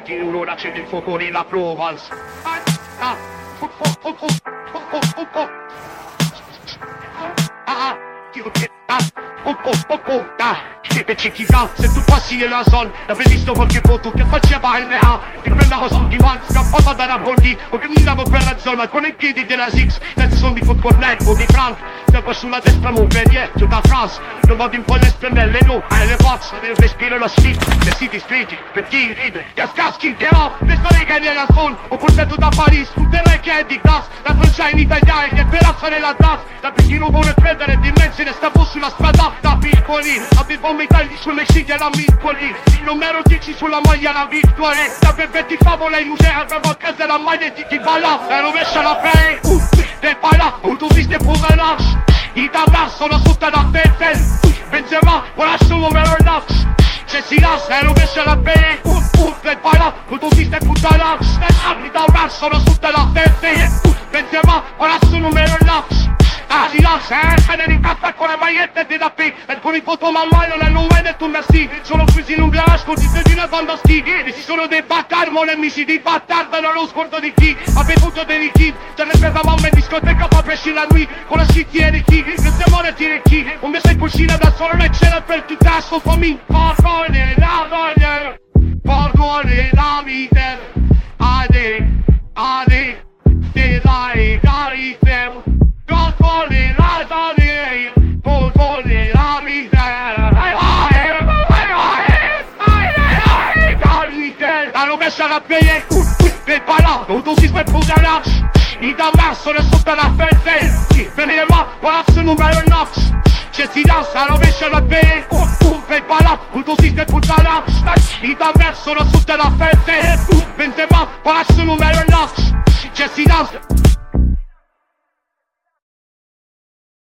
metti un'ora, accende il fuoco nella Provence. C'est tout facile la zone, la bellissima qualche foto che faceva il NA. Che quella cosa di man, scappata dalla Boldi, o che mi davo per la zona, con i piedi della Six, nel son di football o di Frank. Sempre sulla destra Montpellier, giù da France, non vado in poi le spennelle, no, le box, nel respiro la street, le city street, per chi ride, cascaschi, che ho, le storie che nella zone, ho portato da Paris, tutte le che è di gas, la Francia in Italia e che per fare la DAS, da Pechino vuole prendere dimensione, stavo sulla strada, da piccoli, avevo metalli sulle scie la piccoli, il numero 10 sulla maglia la vittoria, da bevetti favole in museo, avevo a casa la maglia di chi balla, e rovescia la pelle, te parla, autopiste provenience, i tablas sono sotto la testa, Benzema, ora sono Melonax, c'è silenzio e rovescia la pelle, te parla, autopiste provenience, i tablas sono sotto la testa, Benzema, ora sono Melonax. Silenzio, viene in casa con le magliette di da P, e con i foto mamma non è nome del tuo merci, sono chiusi in un garage con i di una banda stighi, e ci sono dei bastard, mon amici di bastard, non lo scordo di chi, ha bevuto dei liquidi, c'è le presa mamma in discoteca per presci la nuit, con la city e chi, che siamo le tire chi, un mese in cucina da solo, non c'è per tutta sto famiglia, pardone la vita, ade, te dai cari tem. La rovescia la pelle, per parla, autosisma e provenience, i damas sono sotto la fette, venema, palazzo numero 9, c'è silenzio, la rovescia la pelle, per parla, autosisma e provenience, i damas sono sotto la fette, venema, palazzo numero 9, c'è silenzio.